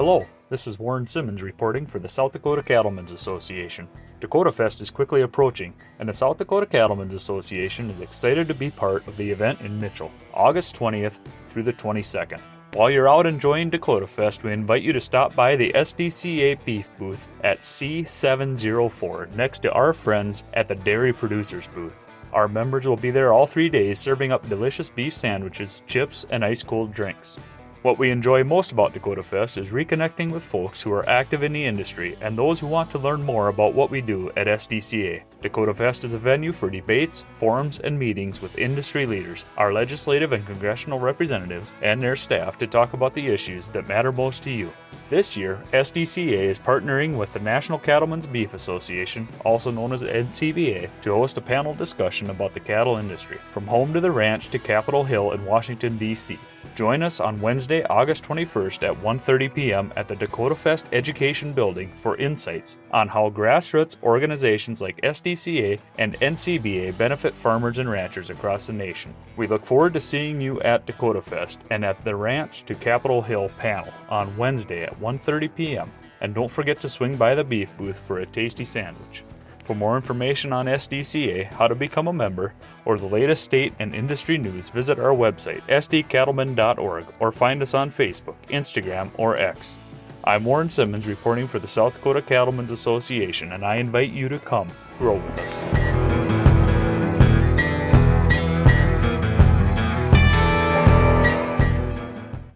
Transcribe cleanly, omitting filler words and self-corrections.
Hello, this is Warren Simmons reporting for the South Dakota Cattlemen's Association. Dakota Fest is quickly approaching, and the South Dakota Cattlemen's Association is excited to be part of the event in Mitchell, August 20th through the 22nd. While you're out enjoying Dakota Fest, we invite you to stop by the SDCA beef booth at C704 next to our friends at the Dairy Producers booth. Our members will be there all 3 days serving up delicious beef sandwiches, chips, and ice-cold drinks. What we enjoy most about Dakota Fest is reconnecting with folks who are active in the industry and those who want to learn more about what we do at SDCA. Dakota Fest is a venue for debates, forums, and meetings with industry leaders, our legislative and congressional representatives, and their staff to talk about the issues that matter most to you. This year, SDCA is partnering with the National Cattlemen's Beef Association, also known as NCBA, to host a panel discussion about the cattle industry, from home to the ranch to Capitol Hill in Washington, D.C. Join us on Wednesday, August 21st at 1:30 p.m. at the Dakota Fest Education Building for insights on how grassroots organizations like SDCA and NCBA benefit farmers and ranchers across the nation. We look forward to seeing you at Dakota Fest and at the Ranch to Capitol Hill panel on Wednesday at 1:30 p.m. And don't forget to swing by the beef booth for a tasty sandwich. For more information on SDCA, how to become a member, or the latest state and industry news, visit our website, sdcattlemen.org, or find us on Facebook, Instagram, or X. I'm Warren Simmons reporting for the South Dakota Cattlemen's Association, and I invite you to come grow with us.